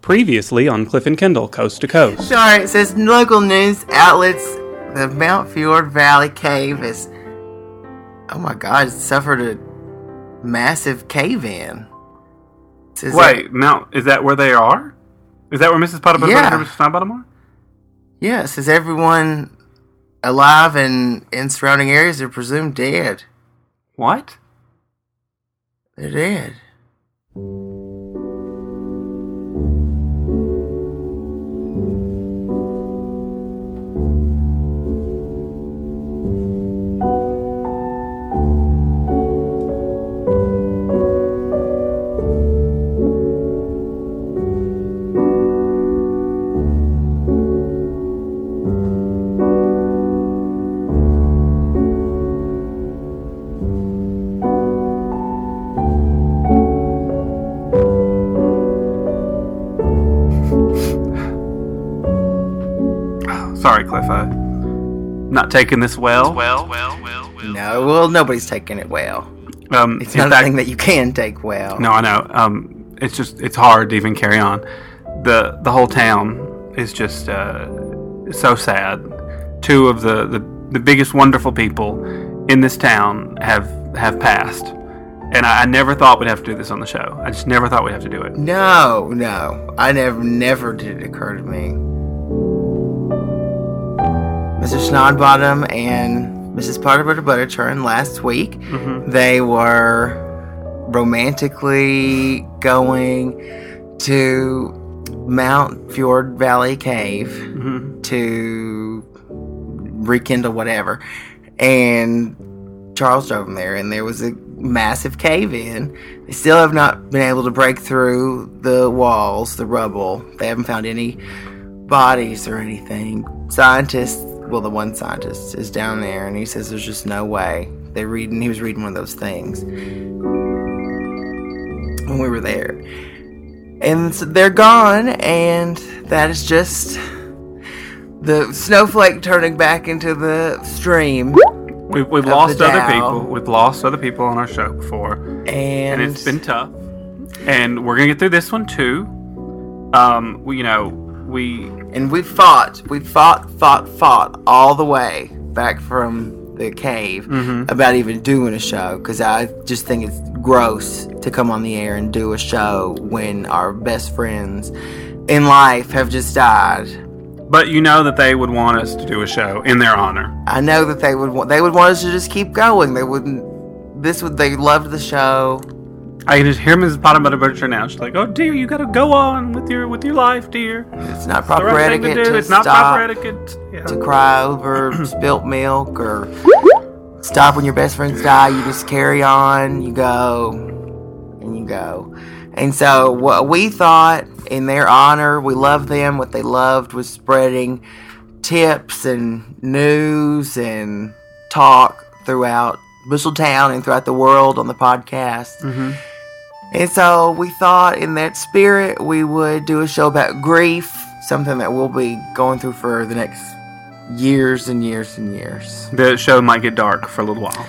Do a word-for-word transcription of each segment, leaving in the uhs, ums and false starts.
Previously on Cliff and Kendall, Coast to Coast. Sorry, it says local news outlets, the Mount Fjord Valley Cave has, oh my God, suffered a massive cave-in. Wait, that, Mount, is that where they are? Is that where Missus Potter yeah. and Missus Snowbottom are? Yeah, it says everyone alive and in surrounding areas are presumed dead. What? They're dead. Sorry, Cliff. I'm not taking this well. Well, well, well, well. No, well, nobody's taking it well. Um, it's not a thing that you can take well. No, I know. Um, it's just it's hard to even carry on. the The whole town is just uh, so sad. Two of the, the, the biggest wonderful people in this town have have passed, and I, I never thought we'd have to do this on the show. I just never thought we'd have to do it. No, no, I never, never did it occur to me. Mister Snodbottom and Missus Potter Butter Butterchurn last week. Mm-hmm. They were romantically going to Mount Fjord Valley Cave mm-hmm. to rekindle whatever. And Charles drove them there, and there was a massive cave-in. They still have not been able to break through the walls, the rubble. They haven't found any bodies or anything. Scientists... Well, the one scientist is down there, and he says there's just no way. They reading. He was reading one of those things when we were there, and so they're gone. And that is just the snowflake turning back into the stream. We've we've lost other people. We've lost other people on our show before, and, and it's been tough. And we're gonna get through this one too. Um, we, you know, we. And we fought, we fought, fought, fought all the way back from the cave mm-hmm. about even doing a show, because I just think it's gross to come on the air and do a show when our best friends in life have just died. But you know that they would want us to do a show in their honor. I know that they would want, they would want us to just keep going. They wouldn't, this would, they loved the show. I can just hear Missus Potter Butter Butcher now. She's like, "Oh dear, you got to go on with your with your life, dear. It's not proper right etiquette to, to it's stop not proper etiquette yeah. to cry over spilt milk or stop when your best friends die. You just carry on. You go and you go." And so what we thought in their honor, we loved them. What they loved was spreading tips and news and talk throughout Busheltown and throughout the world on the podcast. Mm-hmm. And so we thought in that spirit we would do a show about grief, something that we'll be going through for the next years and years and years. The show might get dark for a little while.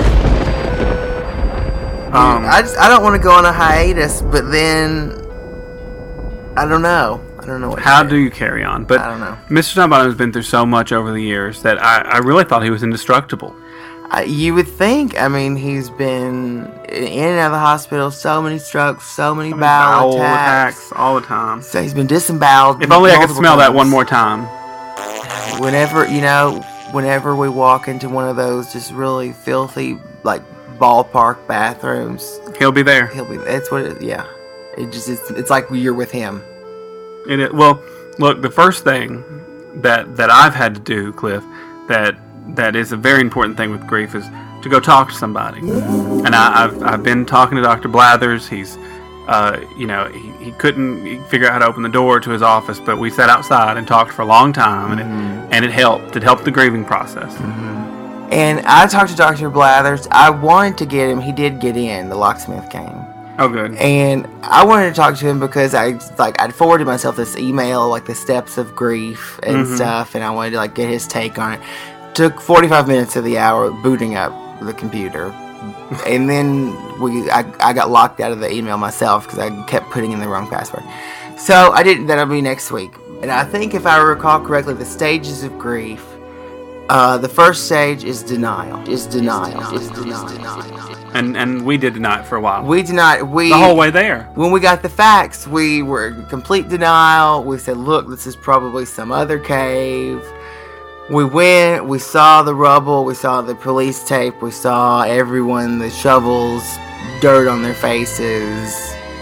Um, I just I don't want to go on a hiatus, but then I don't know. I don't know what How do you carry on? But I don't know. Mister Snowbottom has been through so much over the years that I, I really thought he was indestructible. Uh, you would think. I mean, he's been in and out of the hospital, so many strokes, so many, so many bowel, bowel attacks. attacks all the time. So he's been disemboweled. If only I could smell times. that one more time. Whenever, you know, whenever we walk into one of those just really filthy, like, ballpark bathrooms, he'll be there. He'll be. That's what. It, yeah. It just. It's, it's like you're with him. It, it well, look. The first thing that that I've had to do, Cliff, that. that is a very important thing with grief is to go talk to somebody. And I, I've I've been talking to Doctor Blathers. He's, uh, you know, he, he couldn't figure out how to open the door to his office, but we sat outside and talked for a long time, and mm-hmm. it and it helped. It helped the grieving process. Mm-hmm. And I talked to Doctor Blathers. I wanted to get him. He did get in. The locksmith came. Oh, good. And I wanted to talk to him because I like I'd forwarded myself this email, like the steps of grief and mm-hmm. stuff, and I wanted to like get his take on it. Took forty-five minutes of the hour booting up the computer, and then we I, I got locked out of the email myself because I kept putting in the wrong password. So I didn't. That'll be next week. And I think, if I recall correctly, the stages of grief. Uh, the first stage is denial. Is denial. Is denial. And and we did deny it for a while. We denied. We the whole way there. When we got the facts, we were in complete denial. We said, "Look, this is probably some other cave." We went. We saw the rubble. We saw the police tape. We saw everyone, the shovels, dirt on their faces,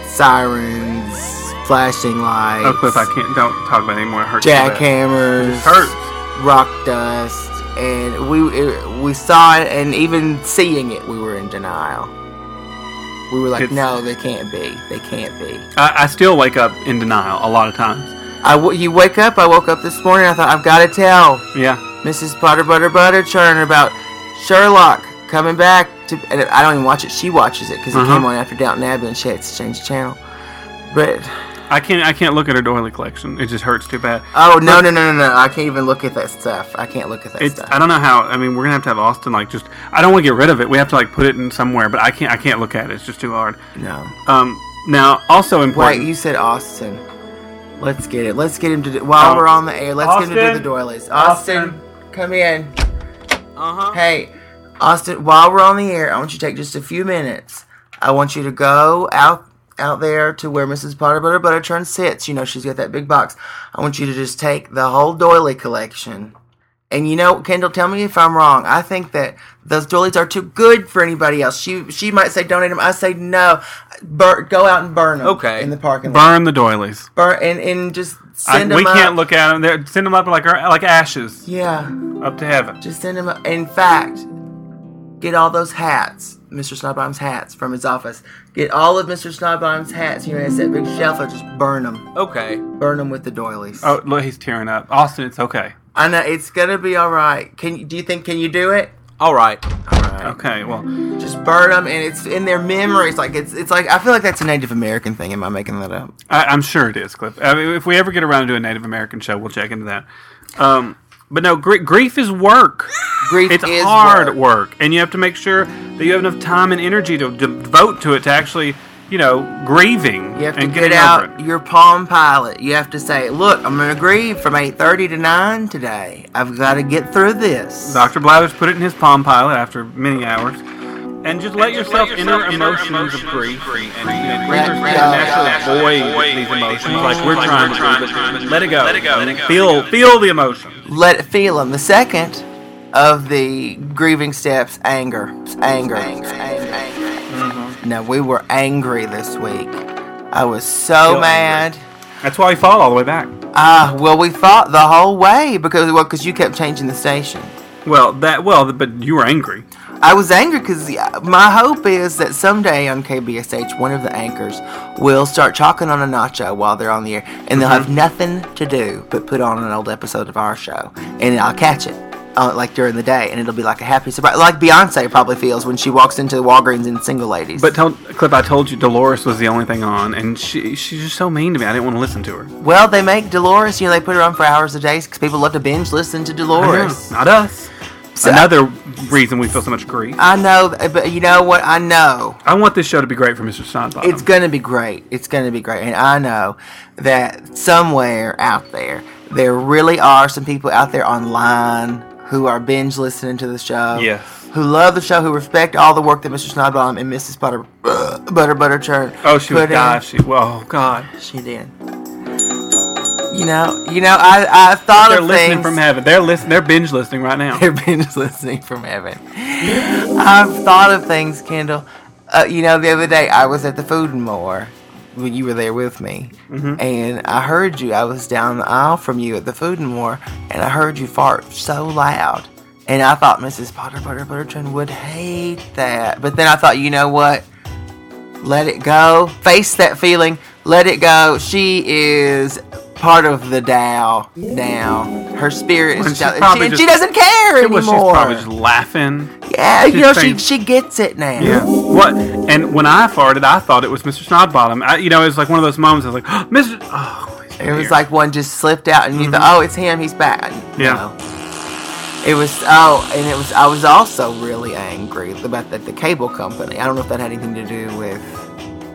sirens, flashing lights. Oh, Cliff, I can't. Don't talk about it anymore. It hurts. Jackhammers. It hurts. Rock dust. And we it, we saw it, and even seeing it, we were in denial. We were like, It's- no, they can't be. They can't be. I, I still wake up in denial a lot of times. I w- you wake up, I woke up this morning, I thought, I've got to tell Yeah. Missus Butter Butter Butter Churn about Sherlock coming back. to. And I don't even watch it. She watches it because it Uh-huh. came on after Downton Abbey, and she had to change the channel. But, I can't. I can't look at her doily collection. It just hurts too bad. oh, no, no, no, no, no. I can't even look at that stuff. I can't look at that It's. stuff. I don't know how. I mean, we're gonna have to have Austin like just. I don't want to get rid of it. We have to like put it in somewhere. But I can't. I can't look at it. It's just too hard. No. Um. Now, also important. Wait, you said Austin. Let's get it. Let's get him to do, while Oh. we're on the air. Let's get him to do Austin? the doilies. Austin, Austin. come in. Uh huh. Hey, Austin, while we're on the air, I want you to take just a few minutes. I want you to go out out there to where Missus Butter Butter Butter Churn sits. You know, she's got that big box. I want you to just take the whole doily collection. And you know, Kendall, tell me if I'm wrong. I think that those doilies are too good for anybody else. She she might say donate them. I say no. Bur- go out and burn them. Okay. In the parking lot. Burn the doilies. Burn and, and just I, send them we up. can't look at them. They're, send them up like like ashes Yeah. up to heaven. Just send him. In fact, get all those hats, Mister Snodbaum's hats from his office. Get all of Mister Snodbaum's hats. You know, it's that big shelf. And just burn them. Okay. Burn them with the doilies. Oh, look, he's tearing up. Austin, it's okay. I know it's gonna be all right. Can you? Do you think? Can you do it? All right. All right. Okay, well, Just burn them, and it's in their memories. Like it's. It's like I feel like that's a Native American thing. Am I making that up? I, I'm sure it is, Cliff. I mean, if we ever get around to do a Native American show, we'll check into that. Um, but no, gr- grief is work. Grief It's is hard work. work, and you have to make sure that you have enough time and energy to devote to it to actually, you know, grieving You have to and get getting out over it. your Palm Pilot. You have to say, "Look, I'm gonna grieve from eight thirty to nine today. I've got to get through this." Doctor Blathers put it in his Palm Pilot after many hours. And just let yourself enter emotions of grief. And, you know, grievers Let naturally go. avoid these emotions like we're trying to do. But let it go. Let it go. Feel, feel the emotion. Let it feel them. The second of the grieving steps, anger. Anger. Anger. Mm-hmm. No, we were angry this week. I was so Still mad. That's why he fought all the way back. Ah, well, we fought the whole way because well, because you kept changing the station. Well, that well, but you were angry. I was angry because my hope is that someday on K B S H, one of the anchors will start chalking on a nacho while they're on the air, and they'll have nothing to do but put on an old episode of our show, and I'll catch it. Uh, like during the day, and it'll be like a happy surprise, like Beyonce probably feels when she walks into Walgreens in Single Ladies. But tell Clip, I told you Dolores was the only thing on, and she she's just so mean to me. I didn't want to listen to her. well, they make Dolores, you know, they put her on for hours a day because people love to binge listen to Dolores. Not us. So- Another reason we feel so much grief. I know, but you know what? I know I want this show to be great for Mister Snodbottom. it's gonna be great. It's gonna be great, and I know that somewhere out there, there really are some people out there online who are binge listening to the show. Yes. Who love the show, who respect all the work that Mister Snodbaum and Missus Butter Butter Butter Churn Oh, she would put die in. if she. Well, oh, God. She did. You know, you know, I I thought They're of listening things. from heaven. They're listening. They're binge listening right now. They're binge listening from heaven. I've thought of things, Kendall. Uh, you know, the other day I was at the Food and More when you were there with me, Mm-hmm. and I heard you. I was down the aisle from you at the Food and More, and I heard you fart so loud. And I thought Missus Potter Butter Butterton would hate that. But then I thought, you know what? Let it go. Face that feeling. Let it go. She is part of the Tao now. Her spirit And is she's Tao. probably She, she just- doesn't care Well, she's anymore. probably just laughing. Yeah, you she's know, she saying- she gets it now. Yeah. What? And when I farted, I thought it was Mister Snodbottom. I, you know, it was like one of those moments. I was like, oh, Mister Oh, he's It was here. like one just slipped out, and you thought, oh, it's him. He's back. You Yeah. know. It was oh, and it was. I was also really angry about that the cable company. I don't know if that had anything to do with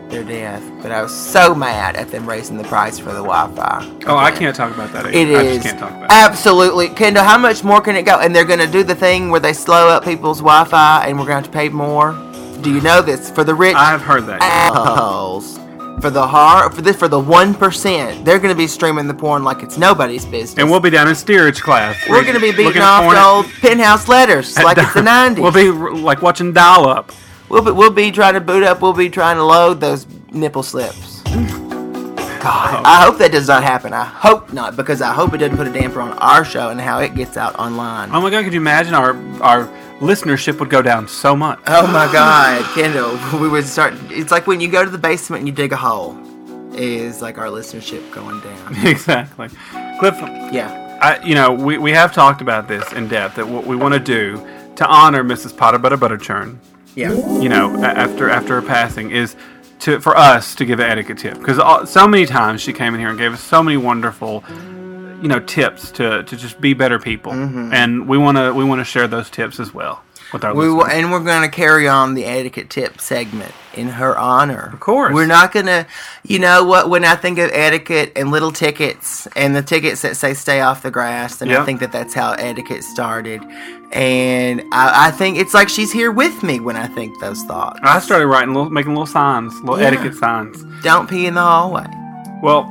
their death, but I was so mad at them raising the price for the Wi-Fi. Oh, I can't talk about that. Either. It I is just can't talk about it. Absolutely. Kendall, how much more can it go? And they're going to do the thing where they slow up people's Wi-Fi and we're going to have to pay more. Do you know this? For the rich I've heard that. assholes, for the hard, for this, for the one percent, they're going to be streaming the porn like it's nobody's business. And we'll be down in steerage class. We're going to be beating looking off at porn the old penthouse letters at like di- it's the nineties. We'll be like watching dial-up. We'll be, we'll be trying to boot up. We'll be trying to load those nipple slips. God, I hope that does not happen. I hope not, because I hope it doesn't put a damper on our show and how it gets out online. Oh my God! Could you imagine our our listenership would go down so much? Oh my God, Kendall, we would start. It's like when you go to the basement and you dig a hole. Is like our listenership going down. Exactly, Cliff. Yeah. I, you know, we, we have talked about this in depth. That what we want to do to honor Missus Potter Butter Butterchurn. Yeah. You know, after after her passing, is to for us to give an etiquette tip, because so many times she came in here and gave us so many wonderful, you know, tips to, to just be better people, mm-hmm. and we want to we want to share those tips as well with our we listeners. will, and we're going to carry on the etiquette tip segment in her honor. Of course, we're not going to. You know what? When I think of etiquette and little tickets and the tickets that say "stay off the grass," and yep. I think that that's how etiquette started. And I, I think it's like she's here with me when I think those thoughts. I started writing, little, making little signs, little yeah. etiquette signs. Don't pee in the hallway. Well,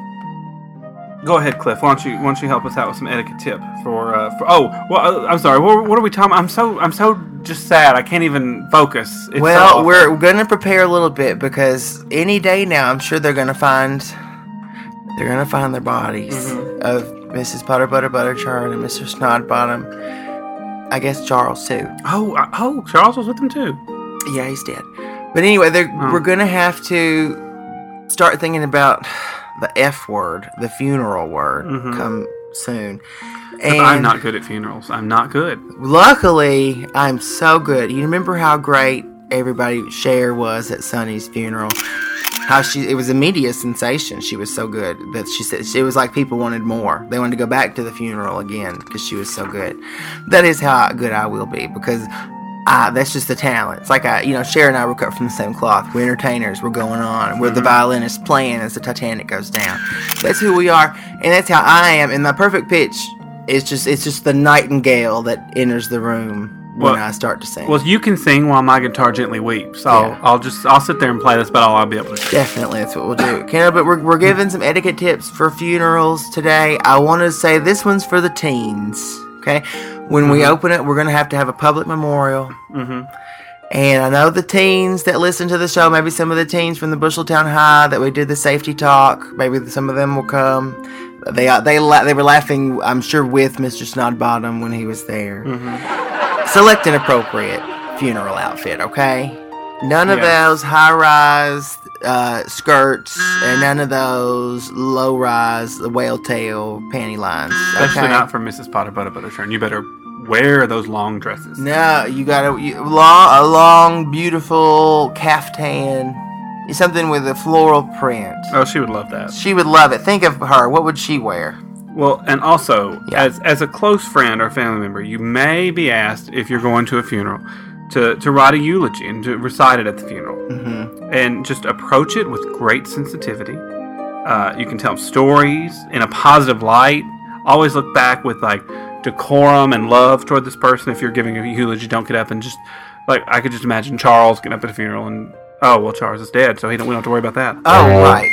go ahead, Cliff. Why don't you why don't you help us out with some etiquette tip for uh, for? Oh, well, I'm sorry. What, what are we talking? I'm so I'm so just sad. I can't even focus. It's well, so we're going to prepare a little bit because any day now, I'm sure they're going to find they're going to find their bodies mm-hmm. of Missus Potter Butter Butterchurn and Mister Snodbottom. I guess Charles too. Oh, oh, Charles was with them too. Yeah, he's dead. But anyway, oh. we're going to have to start thinking about the F word, the funeral word, mm-hmm. come soon. And I'm not good at funerals. I'm not good. Luckily, I'm so good. You remember how great everybody Cher was at Sonny's funeral? How she, it was a media sensation. She was so good that she said it was like people wanted more. They wanted to go back to the funeral again because she was so good. That is how good I will be, because I, that's just the talent. It's like I, you know, Cher and I were cut from the same cloth. We're entertainers. We're going on. We're mm-hmm. the violinist playing as the Titanic goes down. That's who we are, and that's how I am. And my perfect pitch is just it's just the nightingale that enters the room. When well, I start to sing. Well, you can sing while my guitar gently weeps. I'll, yeah. I'll just, I'll sit there and play. That's about all I'll be able to do. Definitely, that's what we'll do. Kendall, but we're, we're giving some etiquette tips for funerals today. I want to say this one's for the teens, okay? When mm-hmm. we open it, we're going to have to have a public memorial. Mm-hmm. And I know the teens that listen to the show, maybe some of the teens from the Busheltown High that we did the safety talk, maybe some of them will come. They, they, they were laughing, I'm sure, with Mister Snodbottom when he was there. Mm-hmm. Select an appropriate funeral outfit, okay? None of yeah. those high-rise uh, skirts and none of those low-rise whale tail panty lines. Especially okay? not for Missus Potter Butter Butterchurn. You better wear those long dresses. No, you got a, you, long, a long, beautiful caftan. Something with a floral print. Oh, she would love that. She would love it. Think of her. What would she wear? Well, and also, yeah. as as a close friend or family member, you may be asked, if you're going to a funeral, to, to write a eulogy and to recite it at the funeral. Mm-hmm. And just approach it with great sensitivity. Uh, you can tell them stories in a positive light. Always look back with, like, decorum and love toward this person. If you're giving a eulogy, don't get up and just, like, I could just imagine Charles getting up at a funeral and, oh, well, Charles is dead, so he don't, we don't have to worry about that. Oh, right.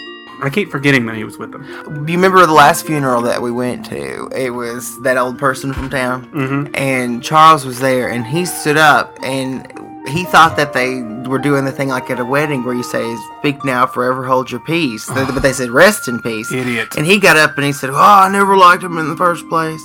I keep forgetting that he was with them. You remember the last funeral that we went to? It was that old person from town. Mm-hmm. And Charles was there, and he stood up, and he thought that they were doing the thing like at a wedding where you say, speak now, forever hold your peace. Oh. But they said, rest in peace. Idiot. And he got up and he said, oh, I never liked him in the first place.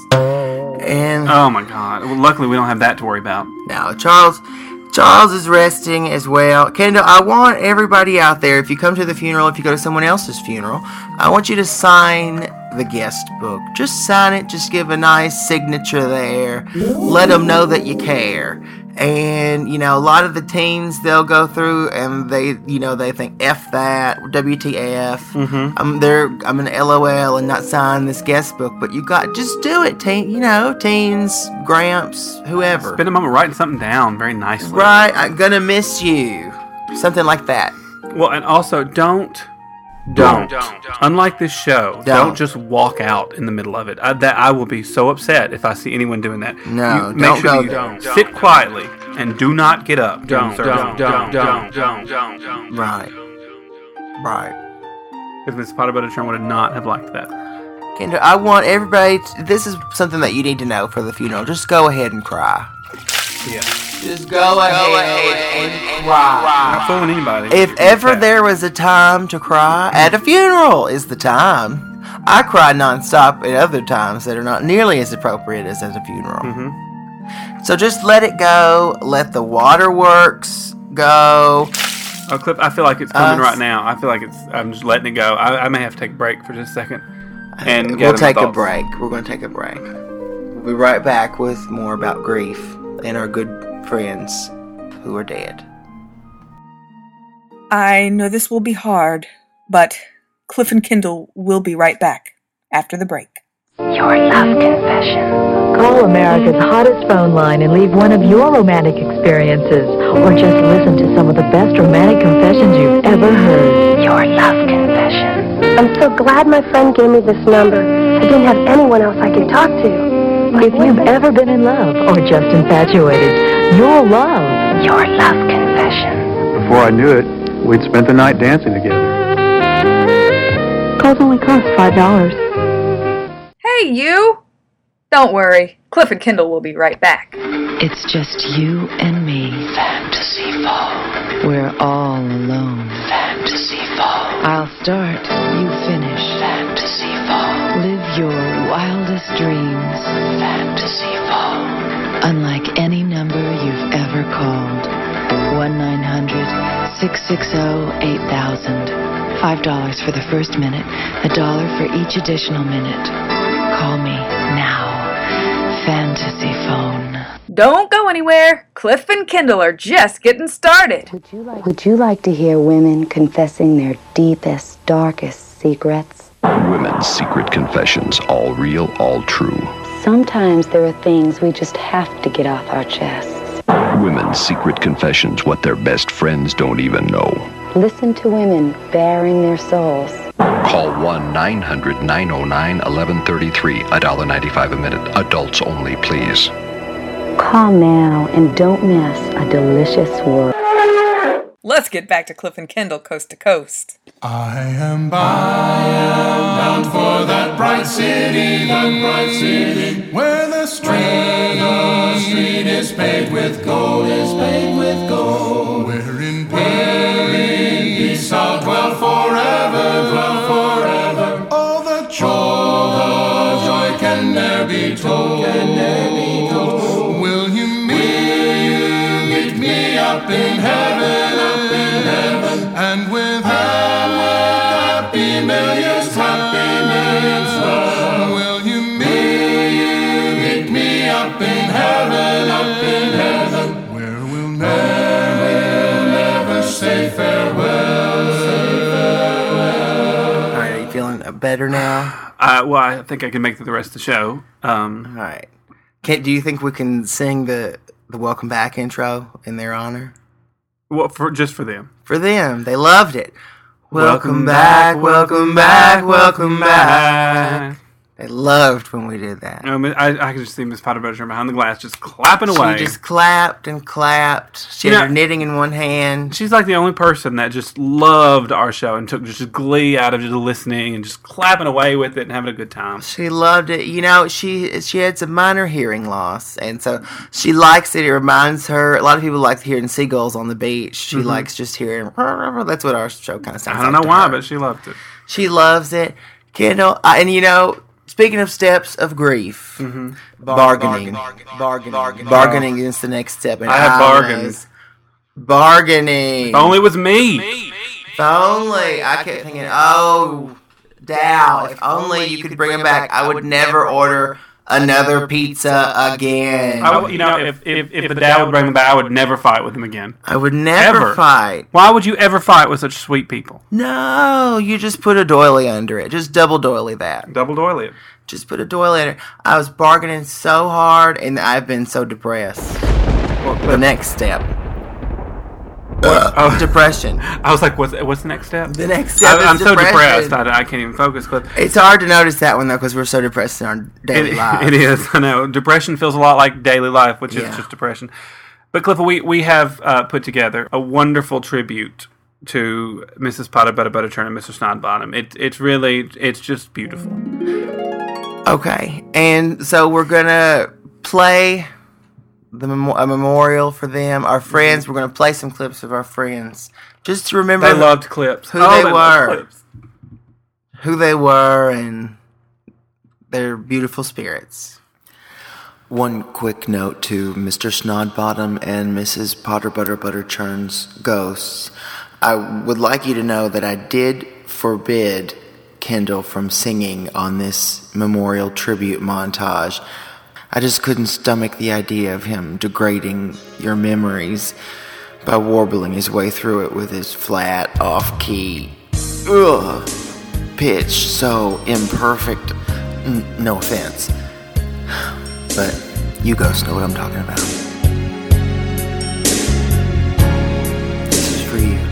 And oh, my God. Well, luckily, we don't have that to worry about. Now, Charles... Charles is resting as well. Kendall, I want everybody out there, if you come to the funeral, if you go to someone else's funeral, I want you to sign the guest book. Just sign it. Just give a nice signature there. Let them know that you care. And, you know, a lot of the teens, they'll go through and they, you know, they think, F that, W T F. Mm-hmm. I'm there, I'm an L O L and not sign this guest book. But you got, just do it, teen, you know, teens, gramps, whoever. Spend a moment writing something down very nicely. Right, I'm gonna miss you. Something like that. Well, and also don't, don't, don't, unlike this show, don't, don't just walk out in the middle of it. I, that I will be so upset if I see anyone doing that. No, you, don't make sure go you there. sit quietly and do not get up. Don't, don't, don't, don't, don't, don't, don't. Right. Right. Because Miss Potter Butterchurn would not have liked that. Kendra, I want everybody... To, this is something that you need to know for the funeral. Just go ahead and cry. Yeah. Just go ahead, go ahead and cry. Not fooling anybody. If ever there was a time to cry, at a funeral is the time. I cry nonstop at other times that are not nearly as appropriate as at a funeral. Mm-hmm. So just let it go. Let the waterworks go. Oh, Cliff, I feel like it's coming Us. right now. I feel like it's... I'm just letting it go. I, I may have to take a break for just a second. And we'll gather my take a thoughts. break. We're going to take a break. We'll be right back with more about grief and our good friends who are dead. I know this will be hard, but Cliff and Kendall will be right back after the break. Your love confession. Call America's hottest phone line and leave one of your romantic experiences, or just listen to some of the best romantic confessions you've ever heard. Your love confession. I'm so glad my friend gave me this number. I didn't have anyone else I could talk to. If you've ever been in love or just infatuated, you'll love Your love confession. Before I knew it, we'd spent the night dancing together. Calls only cost five dollars. Hey, you! Don't worry, Cliff and Kendall will be right back. It's just you and me. Fantasy phone. We're all alone. Fantasy phone. I'll start, you finish. Fantasy phone. Live your wildest dreams. Fantasy phone. Unlike any number you've ever called. one nine hundred six six zero eight thousand. Five dollars for the first minute. A dollar for each additional minute. Call me now. Fantasy phone. Don't go anywhere. Cliff and Kendall are just getting started. Would you like, would you like to hear women confessing their deepest, darkest secrets? Women's secret confessions. All real, all true. Sometimes there are things we just have to get off our chests. Women's secret confessions. What their best friends don't even know. Listen to women baring their souls. Call one nine hundred nine oh nine eleven thirty-three. one dollar ninety-five a minute. Adults only, please. Call now and don't miss a delicious world. Let's get back to Cliff and Kendall coast to coast. I am bound for that bright city, that bright city, where the street, where the street is paved with gold, is paved with gold. Where in peace I'll dwell forever, dwell forever. All the joy, all the joy can ne'er be told, can ne'er be told. Will you meet, will you meet me up in heaven, up in heaven, and with happy millions, happy millions love. Will you meet, will you meet me up in heaven, up in heaven, where we'll never, we'll never say farewell, say farewell. All right, are you feeling better now? Uh, well, I think I can make it the rest of the show. Um, All right. Can, do you think we can sing the, the welcome back intro in their honor? well, for just for them. For them. They loved it. Welcome back, welcome back, welcome back. They loved when we did that. Um, I, I could just see Miss Potter Butterchurn behind the glass just clapping away. She just clapped and clapped. She You had know, her knitting in one hand. She's like the only person that just loved our show and took just glee out of just listening and just clapping away with it and having a good time. She loved it. You know, she she had some minor hearing loss, and so she likes it. It reminds her. A lot of people like hearing seagulls on the beach. She Mhm. likes just hearing. That's what our show kind of sounds I don't like know to why, her. but she loved it. She loves it. Kendall, I, and you know, speaking of steps of grief, Mm-hmm. bargaining, bargaining, bargaining, bargaining is the next step. And I have bargained. was bargaining. If only it was me. If only I kept thinking, oh, Dow, if only you could bring him back, I would never order another pizza again. I would- you know, if, if, if the dad would bring him back, I would never fight with him again. I would never Ever. fight. Why would you ever fight with such sweet people? No, you just put a doily under it. Just double doily that. Double doily it. Just put a doily under it. I was bargaining so hard, and I've been so depressed. Well, the next step. uh, depression. I was like, what's what's the next step? The next step I, is I'm so depression. depressed, I, I can't even focus. Cliff. It's hard to notice that one, though, because we're so depressed in our daily It, lives. it is, I know. Depression feels a lot like daily life, which Yeah. is just depression. But Cliff, we, we have uh, put together a wonderful tribute to Missus Potter Butter Butterchurn and Mister Snodbottom. It, it's really, it's just beautiful. Okay, and so we're going to play the mem- a memorial for them, our friends. We're going to play some clips of our friends, just to remember They loved clips. who Oh, they, they loved were, clips. who they were, and their beautiful spirits. One quick note to Mister Snodbottom and Missus Potter Butter Butterchurn's ghosts. I would like you to know that I did forbid Kendall from singing on this memorial tribute montage. I just couldn't stomach the idea of him degrading your memories by warbling his way through it with his flat, off-key, ugh, pitch so imperfect. N- no offense. But you ghosts know what I'm talking about. This is for you.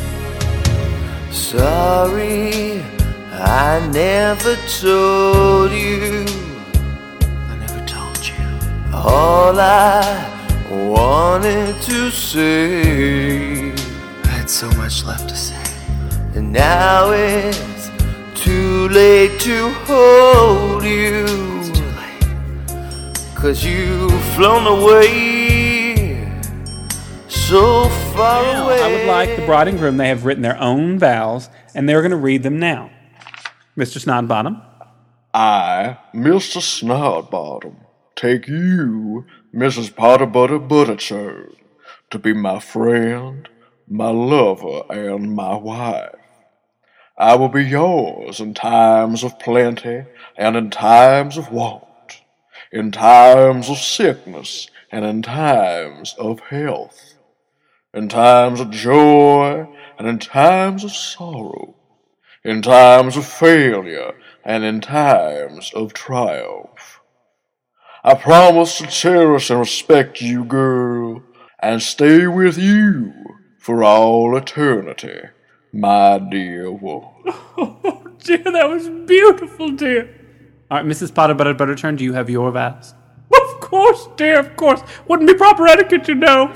Sorry, I never told you. I never told you. All I wanted to say. I had so much left to say. And now it's too late to hold you. It's too late. Cause you've flown away so far Now, away. I would like the bride and groom, they have written their own vows, and they're going to read them now. Mister Snodbottom. I, Mister Snodbottom, take you, Missus Potter Butter Butterchurn, to be my friend, my lover, and my wife. I will be yours in times of plenty and in times of want, in times of sickness and in times of health, in times of joy and in times of sorrow, in times of failure and in times of triumph. I promise to cherish and respect you, girl, and stay with you for all eternity, my dear one. Oh, dear, that was beautiful, dear. All right, Missus Potter Butter Butterchurn, do you have your vows? Of course, dear, of course. Wouldn't be proper etiquette, you know.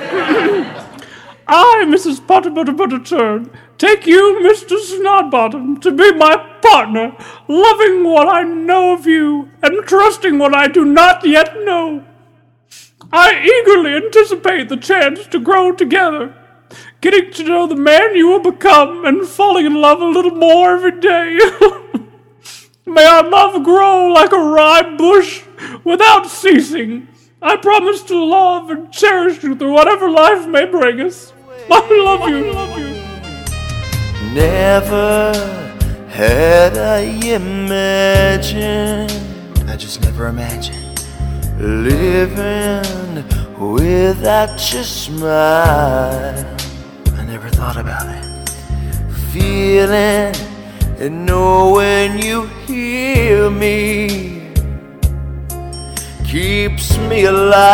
I, Missus Potter Butter Butterchurn, take you, Mister Snodbottom, to be my partner, loving what I know of you and trusting what I do not yet know. I eagerly anticipate the chance to grow together, getting to know the man you will become and falling in love a little more every day. May our love grow like a rye bush without ceasing. I promise to love and cherish you through whatever life may bring us. I love you. I love you. Never had I imagined, I just never imagined, living without your smile. I never thought about it. Feeling and knowing you hear me keeps me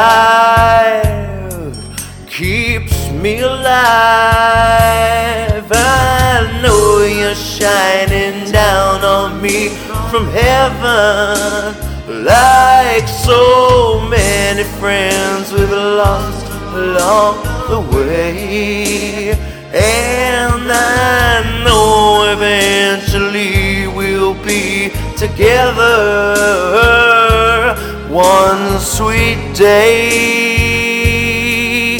alive, keeps me alive. I know you're shining down on me from heaven, like so many friends we've lost along the way. And I know eventually we'll be together one sweet day.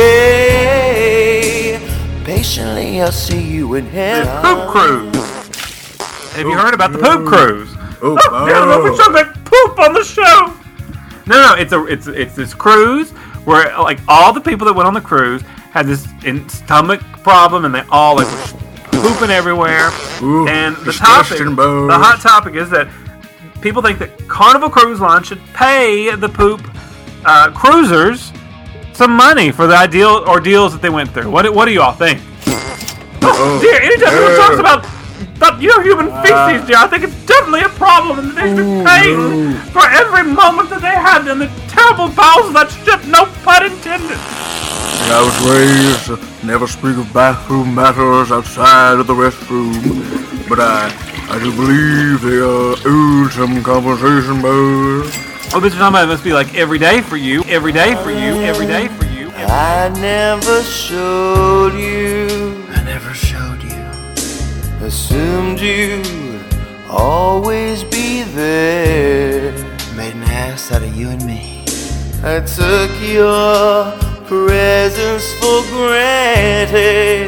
Hey, patiently I'll see you in heaven. Poop cruise. Have you heard about the poop cruise? Oh, oh. Yeah, we talking about poop on the show. No, no, it's a, it's, it's this cruise where like all the people that went on the cruise had this in stomach problem, and they all like were pooping everywhere. Ooh, and the topic, bro. the hot topic is that people think that Carnival Cruise Line should pay the poop uh, cruisers some money for the ideal ordeals that they went through. What, what do you all think? Oh, dear, anytime someone talks about, about you know, human feces, dear, I think it's definitely a problem, and they should be paying for every moment that they had in the terrible bowels of that ship. No pun intended. And I was raised to never speak of bathroom matters outside of the restroom. But I, I do believe they uh, owe some conversation, boys. Oh, Mister Tom, it must be like every day for you, every day for you, every day for you. I never showed you. I never showed you. Assumed you'd always be there. Made an ass out of you and me. I took your presence for granted,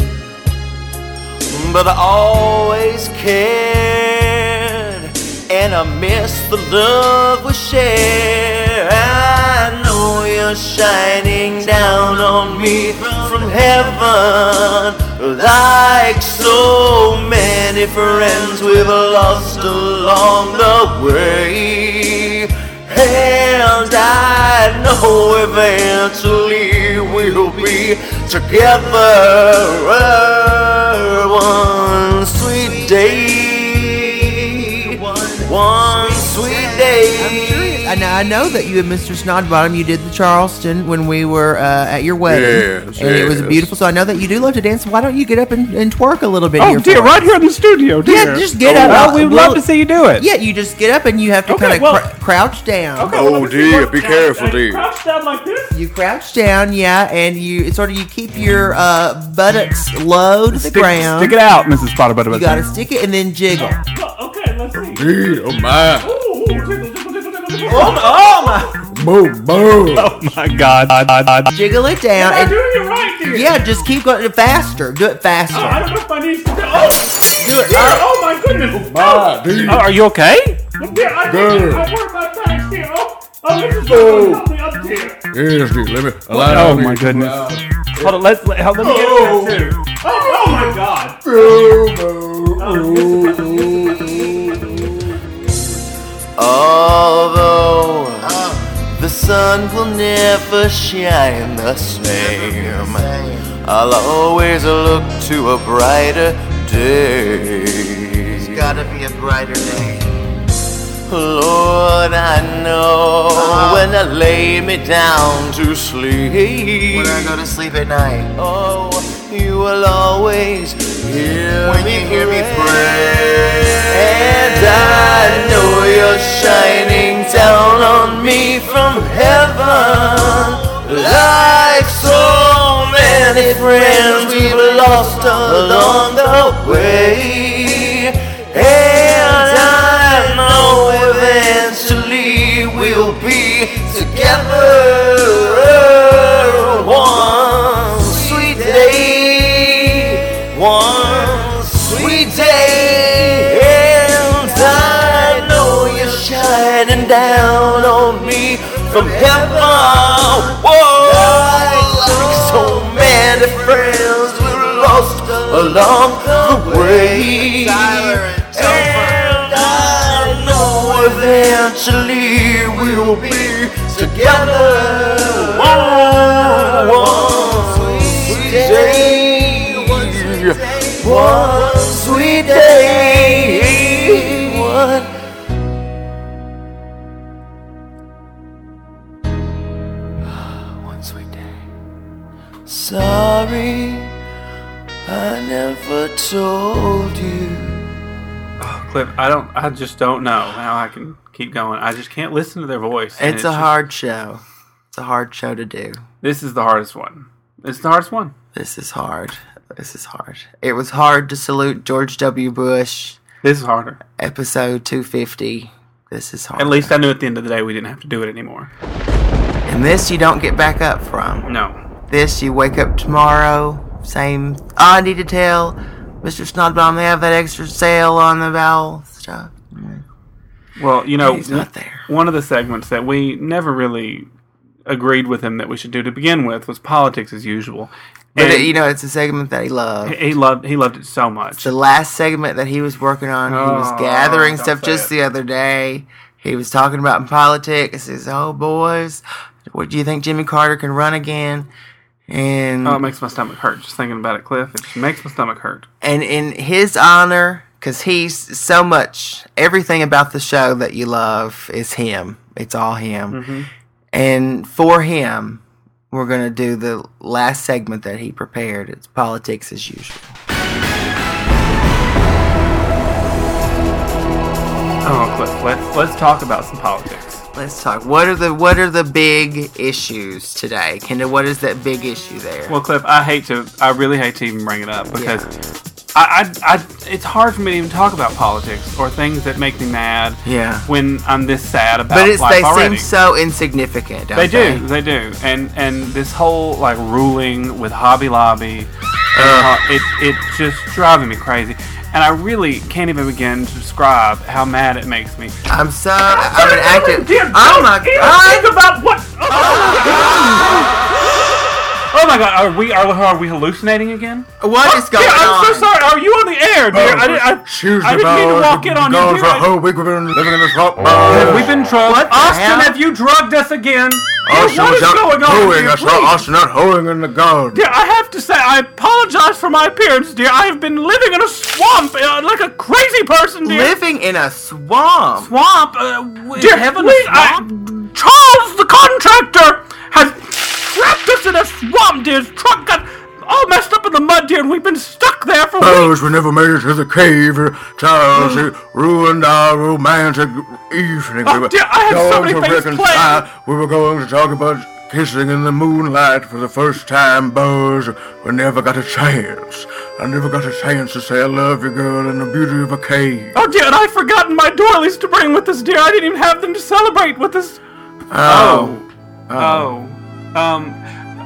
but I always cared, and I miss the love we share. I know you're shining down on me from heaven, like so many friends we've lost along the way. And I know eventually we'll be together one sweet day, one sweet day. I know, I know that you and Mister Snodbottom, you did the Charleston when we were uh, at your wedding. Yes, and it was yes. beautiful. So I know that you do love to dance. Why don't you get up and, and twerk a little bit Oh, here dear, for right us? here in the studio, dear. Yeah, just get oh, up. Well, we would We'll- love to see you do it. Yeah, you just get up and you have to Okay, kind of well- cr- crouch down. Okay, Oh, dear, be careful, dear. Crouch down like this. You crouch down, yeah, and you it's sort of you keep your uh, buttocks low to the Stick, ground. stick it out, Missus Potter Butter. You gotta stick it and then jiggle. Okay, let's see. Dear, oh my. Oh, oh my. Boom, boom. Oh my God. Jiggle it down. Am I and- doing it right, dear? yeah, just keep going faster. Do it faster. Oh, I don't know if my knees can do Oh, Do it. dear, oh my goodness. My, dear. Oh, are you okay? Dear, I, Good. I work my back here. Oh, oh, this is Oh. help me up here. Yes, dear, let me allow Oh me my to goodness. allow- Hold on, let's let, hold, let me get Oh. that too. Oh, oh my God. Although the sun will never shine the same, I'll always look to a brighter day. It's gotta be a brighter day. Lord, I know uh, when I lay me down to sleep, when I go to sleep at night, oh, you will always hear when me you hear me pray. And I know you're shining down on me from heaven, like so many friends we've lost along the way. And I know eventually we'll be together one sweet day, one sweet day. And I know you're shining down on me from heaven. Whoa, like so many friends we've lost along the way. And I know eventually we'll be together one, one sweet day, one sweet day, one. One sweet day. Sorry, I never told you. Oh, Cliff, I don't. I just don't know how I can keep going. I just can't listen to their voice. and It's a just- hard show. It's a hard show to do. This is the hardest one. It's the hardest one. This is hard. This is hard. It was hard to salute George W. Bush. This is harder. Episode two fifty. This is hard. At least I knew at the end of the day we didn't have to do it anymore. And this you don't get back up from. No. This you wake up tomorrow. Same. Oh, I need to tell Mister Snodbottom they have that extra sale on the vowel stuff. Well, you know, He's not there. One of the segments that we never really agreed with him that we should do to begin with was politics as usual. But And it, you know, it's a segment that he loved. he loved he loved it so much. The last segment that he was working on, he was Oh, gathering don't stuff say just it. the other day. He was talking about in politics. He says, "Oh, boys, what do you think Jimmy Carter can run again?" And Oh, it makes my stomach hurt just thinking about it, Cliff. It just makes my stomach hurt. and in his honor, because he's so much, everything about the show that you love is him. It's all him. Mm-hmm. And for him, we're going to do the last segment that he prepared. It's politics as usual. Oh, Cliff, let's let's talk about some politics. Let's talk. What are the what are the big issues today, Kendall? What is that big issue there? Well, Cliff, I hate to, I really hate to even bring it up because yeah. I, I, I, it's hard for me to even talk about politics or things that make me mad. Yeah. When I'm this sad about but it's, life they already. seem so insignificant. Don't they they do, they do, and and this whole like ruling with Hobby Lobby, uh, it it's just driving me crazy. And I really can't even begin to describe how mad it makes me. I'm so... I'm an active... Dear, oh my God! Think about what... Oh, oh my God! Are we are, are we hallucinating again? What oh, is going dear, I'm on? so sorry. Are you on the air, dear? Oh, I, did, I, excuse I me, didn't mean to walk in on you, gone dear. for a whole week. We've been living in this swamp. Have we been drugged? What Austin, hell? have you drugged us again? Austin what was is out going on, hoeing. dear? I saw Please. Austin out hoeing in the garden. Dear, I have to say, I apologize for my appearance, dear. I have been living in a swamp uh, like a crazy person, dear. Living in a swamp? Swamp? Uh, Dear, heaven, please, a swamp? I, Charles, the contractor, has trapped us in a swamp, dear. His truck got all messed up in the mud, dear, and we've been stuck there for Suppose weeks. we never made it to the cave. Charles, he ruined our romantic evening. Oh, we were dear, I had so going many to things reconcile. planned. We were going to talk about kissing in the moonlight for the first time, Buzz. We never got a chance. I never got a chance to say I love you, girl, in the beauty of a cave. Oh, dear, and I've forgotten my doilies to bring with us, dear. I didn't even have them to celebrate with us. Oh. Oh. Oh. Um...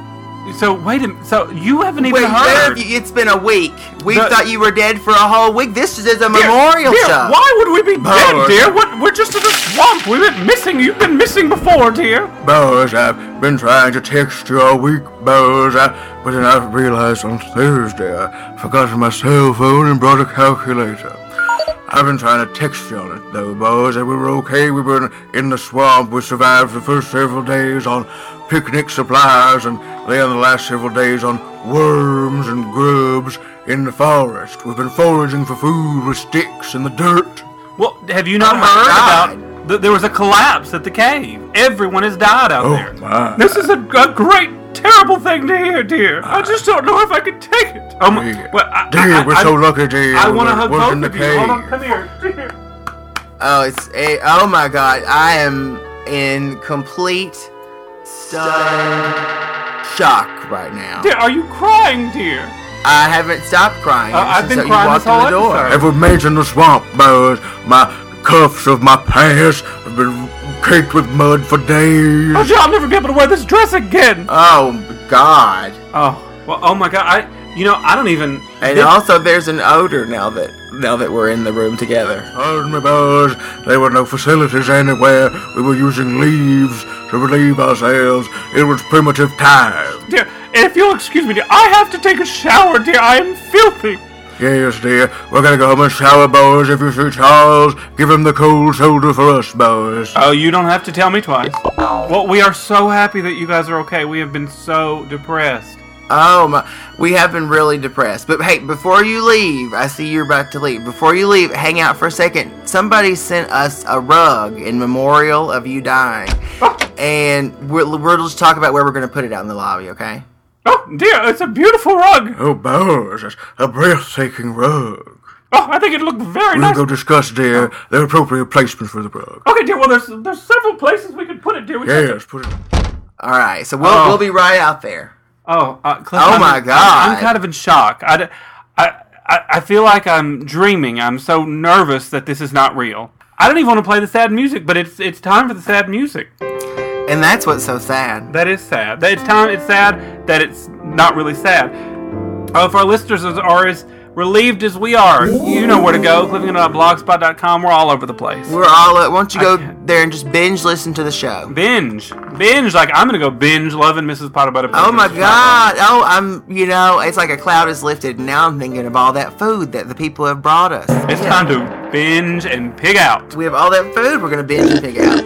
So wait a minute. So you haven't even Wait, heard? where have you, it's been a week. We The- thought you were dead for a whole week. This is a Dear, memorial dear, show. Why would we be Buzz. dead, dear? What? We're just in a swamp. We've been missing. You've been missing before, dear. Buzz, I've been trying to text you all week, Buzz, I, but then I realized on Thursday I forgot my cell phone and brought a calculator. I've been trying to text you on it, though, Buzz, and we were okay. We were in the swamp. We survived the first several days on picnic supplies, and then the last several days on worms and grubs in the forest. We've been foraging for food with sticks in the dirt. Well, have you not Oh my heard God. about? Th- there was a collapse at the cave. Everyone has died out Oh, there. my. This is a, a great, terrible thing to hear, dear. I just don't know if I can take it. Oh my! Dear, Well, I, dear I, we're I, so lucky, dear. I want to We're hug working both the of you. Hold on, cave. come here, dear. Oh, it's a, oh my God! I am in complete stunned shock right now. Dear, are you crying, dear? I haven't stopped crying. Uh, ever I've since been you crying walked this whole in the door. episode. Have we mentioned the swamp, Buzz? My cuffs of my pants have been caked with mud for days. Oh, dear, I'll never be able to wear this dress again. Oh God! Oh, well, oh my God! I, you know, I don't even. And this- also, there's an odor now that now that we're in the room together. Pardon me, Buzz. There were no facilities anywhere. We were using leaves to relieve ourselves. It was primitive time. Dear, if you'll excuse me, dear, I have to take a shower, dear. I am filthy. Yes, dear. We're gonna go home and shower, Buzz. If you see Charles, give him the cold shoulder for us, Buzz. Oh, you don't have to tell me twice. Well, we are so happy that you guys are okay. We have been so depressed. Oh my! We have been really depressed. But hey, before you leave, I see you're about to leave. Before you leave, hang out for a second. Somebody sent us a rug in memorial of you dying, and we'll, we'll just talk about where we're going to put it out in the lobby. Okay? Oh, dear, it's a beautiful rug. Oh, Buzz, it's a breathtaking rug. Oh, I think it looked very We'll nice. go discuss, dear, the appropriate placement for the rug. Okay, dear. Well, there's there's several places we could put it, dear. We just- Yes, put it. All right. So we'll Oh. we'll be right out there. Oh, uh, Cliff, Oh I'm- my I'm- God. I'm kind of in shock. I, d- I, I, I feel like I'm dreaming. I'm so nervous that this is not real. I don't even want to play the sad music, but it's it's time for the sad music. And that's what's so sad. That is sad. That it's time. It's sad that it's not really sad. Oh, if our listeners are as relieved as we are, you know where to go. cliffing dot blogspot dot com. We're all over the place. We're all. Uh, why don't you go there and just binge listen to the show? Binge, binge. Like I'm gonna go binge loving Missus Potter Butter. Oh my God! Oh, I'm. You know, it's like a cloud is lifted. Now I'm thinking of all that food that the people have brought us. It's Yeah. time to binge and pig out. We have all that food. We're gonna binge and pig out.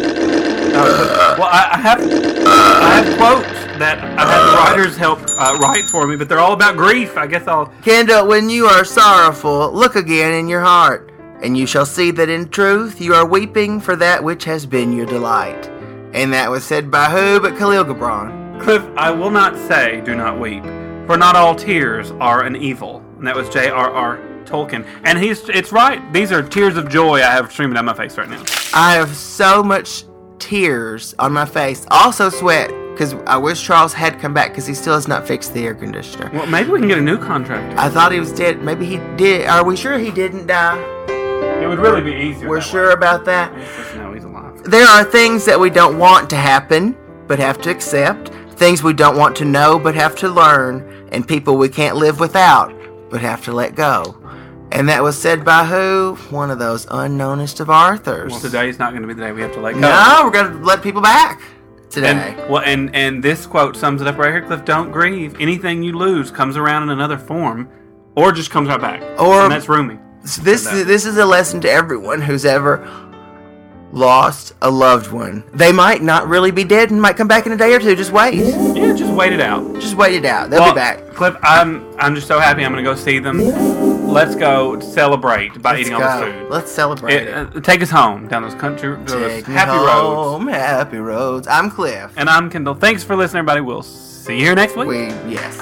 Uh, well, I, I have I have quotes that I've had the writers help uh, write for me, but they're all about grief. I guess I'll. Kendall, when you are sorrowful, look again in your heart, and you shall see that in truth you are weeping for that which has been your delight. And that was said by who but Khalil Gibran. Cliff, I will not say do not weep, for not all tears are an evil. And that was J R R Tolkien. And he's it's right. These are tears of joy I have streaming down my face right now. I have so much tears on my face. Also sweat, because I wish Charles had come back, because he still has not fixed the air conditioner. Well, maybe we can get a new contractor. I thought he was dead. Maybe he did. Are we sure he didn't die? It would really be easier. We're sure way. about that? No, he's alive. There are things that we don't want to happen, but have to accept. Things we don't want to know, but have to learn. And people we can't live without, but have to let go. And that was said by who? One of those unknownest of authors. Well, today's not going to be the day we have to let go. No, we're going to let people back today. And, well, and, and this quote sums it up right here, Cliff. Don't grieve. Anything you lose comes around in another form, or just comes right back. Or and that's rooming. This this is a lesson to everyone who's ever lost a loved one. They might not really be dead and might come back in a day or two. Just wait. Yeah, just wait it out. Just wait it out. They'll well, be back. Cliff, I'm I'm just so happy. I'm going to go see them. Let's go celebrate by Let's eating go. all the food. Let's celebrate it. it. Uh, take us home down those country, those Take me happy home, roads. Happy roads. I'm Cliff. And I'm Kendall. Thanks for listening, everybody. We'll see you here next week. We yes.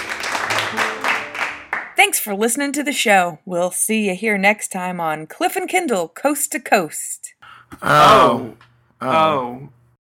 Thanks for listening to the show. We'll see you here next time on Cliff and Kendall, Coast to Coast. Oh. Oh. oh.